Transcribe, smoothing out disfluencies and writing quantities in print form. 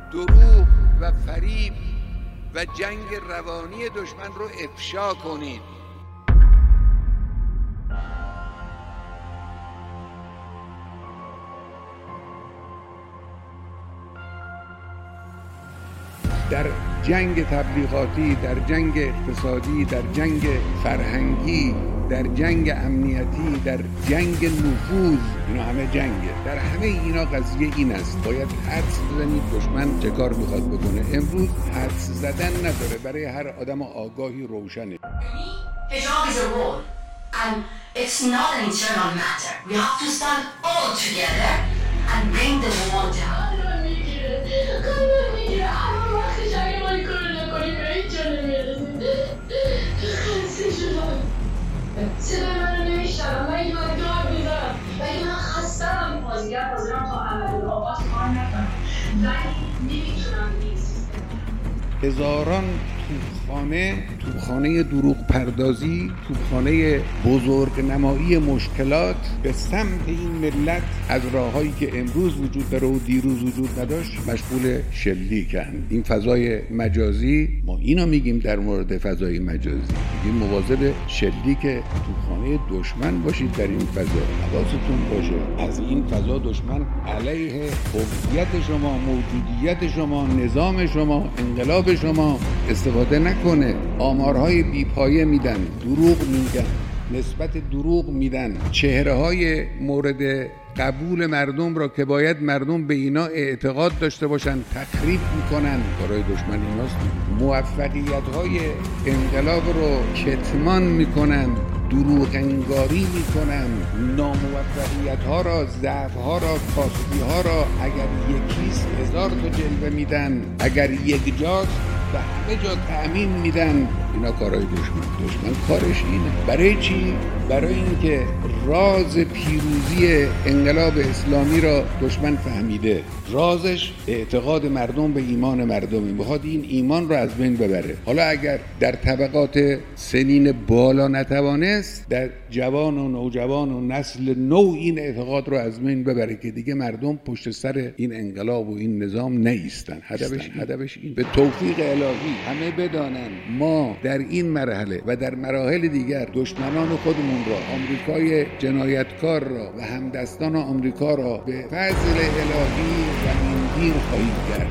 دروغ و فریب و جنگ روانی دشمن رو افشا کنید. در جنگ تبلیغاتی، در جنگ اقتصادی، در جنگ فرهنگی، در جنگ امنیتی، در جنگ نفوذ، اینا همه جنگه. در همه اینا قضیه این است: باید حدس بزنید دشمن چه کار میخواد بکنه. امروز حدس زدن نداره، برای هر آدم آگاهی روشنه. Hijab is a role and it's not an internal matter. We have to stand all together and bring the wall down. صدای من رو نمیشنم. من یه دار میزنم ولی من خستم. حاضرم تا عمل آغاز کار نکنم ولی نمیتونم این سیستم. هزاران توپخانه دروغ پردازی، توپخانه بزرگ نمایی مشکلات به سمت این ملت از راههایی که امروز وجود داره و دیروز وجود نداشت مشغول شلیکن. این فضای مجازی، ما اینو میگیم در مورد فضای مجازی، میگیم مواظب شلیک توپخانه دشمن باشید در این فضا. حواستون باشه از این فضا دشمن علیه هویت شما، موجودیت شما، نظام شما، انقلاب شما استفاده نکنه. آمارهای بیپایه میدن، دروغ میگن، نسبت دروغ میدن، چهره‌های مورد قبول مردم را که باید مردم به اینا اعتقاد داشته باشن تخریب میکنن. برای دشمن ایناست. موفقیت‌های انقلاب رو کتمان میکنن، دروغ انگاری میکنن، ناموفقیت‌ها را، ضعف‌ها را، کاسبی‌ها را اگر یکیست 1000 تا جلوه میدن، اگر یک جاست و همه جا تأمین میدن. اینا کارهای دشمن کارش اینه. برای چی؟ برای اینکه راز پیروزی انقلاب اسلامی را دشمن فهمیده. رازش اعتقاد مردم به ایمان مردمی. میخواد این ایمان را از بین ببره. حالا اگر در طبقات سنین بالا نتوانست، در جوان و نوجوان و نسل نو این اعتقاد را از بین ببره که دیگه مردم پشت سر این انقلاب و این نظام نیستن. هدفش این. به توفیق الهی همه بدانن ما در این مرحله و در مراحل دیگر دشمنان خودمون را، آمریکای جنایتکار را و همدستان آمریکا را به فضل الهی زمینگیر خواهیم کرد.